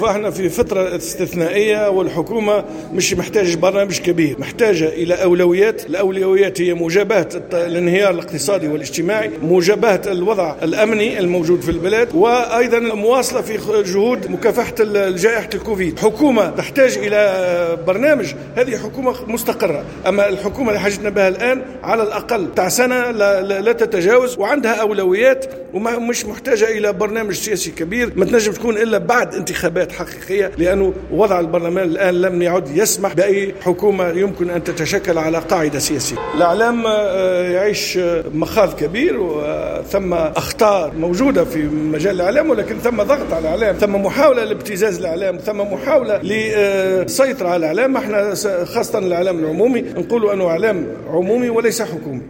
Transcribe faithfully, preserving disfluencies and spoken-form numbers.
فاحنا في فترة استثنائية، والحكومة مش محتاجة برنامج كبير، محتاجة إلى أولويات. الأولويات هي مجابهة الانهيار الاقتصادي والاجتماعي، مجابهة الوضع الأمني الموجود في البلاد، وأيضا المواصلة في جهود مكافحة جائحة الكوفيد. حكومة تحتاج إلى برنامج، هذه حكومة مستقرة. أما الحكومة اللي حاجتنا بها الآن على الأقل تاع سنة لا, لا, لا تتجاوز، وعندها أولويات ومش محتاجة إلى برنامج سياسي كبير. ما تنجم تكون إلا بعد انتخابات حقيقية، لأنه وضع البرلمان الآن لم يعد يسمح بأي حكومة يمكن أن تتشكل على قاعدة سياسية. الإعلام يعيش مخاض كبير، وثم أخطاء موجودة في مجال الإعلام، ولكن ثم ضغط على الإعلام، ثم محاولة لابتزاز الإعلام، ثم محاولة للسيطرة على الإعلام. احنا خاصة الإعلام العمومي نقولوا أنه إعلام عمومي وليس حكومي.